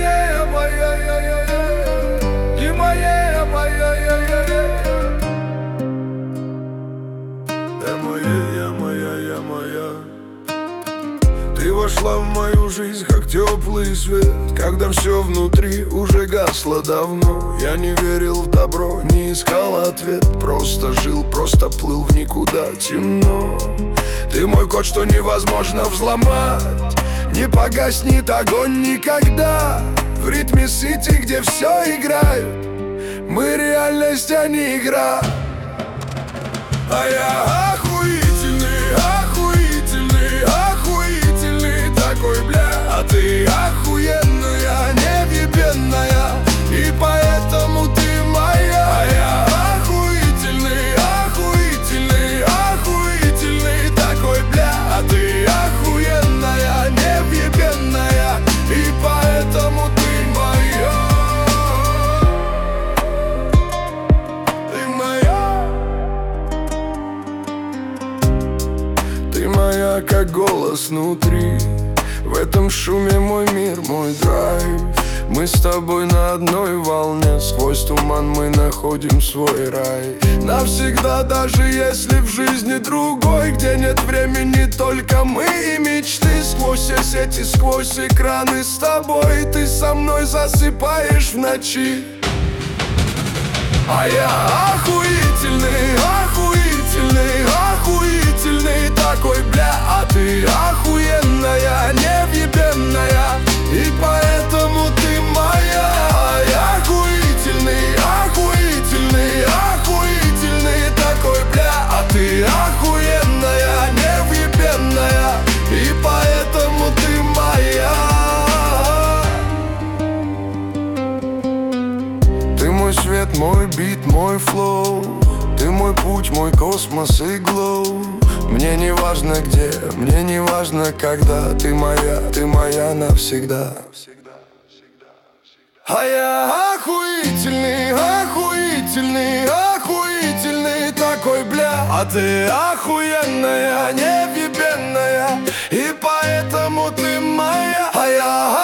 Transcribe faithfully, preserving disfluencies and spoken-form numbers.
моя, моя, я, я, я. Ты моя, моя, я, я, я. Я моя, я моя, я моя. Ты вошла в мою жизнь, как теплый свет, когда все внутри уже гасло давно. Я не верил в добро, не искал ответ, просто жил, просто плыл в никуда, темно. Ты мой код, что невозможно взломать, не погаснет огонь никогда. В ритме сити, где все играют, мы реальность, а не игра. А я охуительный, охуительный, охуительный такой, бля. А ты охуенная, невъебенная, и поэтому ты моя. А я охуительный, охуительный, охуительный такой, бля. А ты охуенная, невъебенная, и поэтому ты моя. Ты моя. Ты моя, как голос внутри. В этом шуме мой мир, мой драйв. Мы с тобой на одной волне, сквозь туман мы находим свой рай. Навсегда, даже если в жизни другой, где нет времени, только мы и мечты. Сквозь все сети, сквозь экраны с тобой, ты со мной засыпаешь в ночи. А я охуительный, охуительный, охуительный такой, бля. А ты охуенная, невъебенная, и поэтому ты моя. А я охуительный, охуительный, охуительный такой, бля. А ты охуенная, невъебенная, и поэтому ты моя. Ты мой свет, мой бит, мой флоу. Ты мой путь, мой космос и глоу. Мне не важно где, мне не важно когда. Ты моя, ты моя навсегда. А я охуительный, охуительный, охуительный такой, бля. А ты охуенная, невъебенная, и поэтому ты моя. А я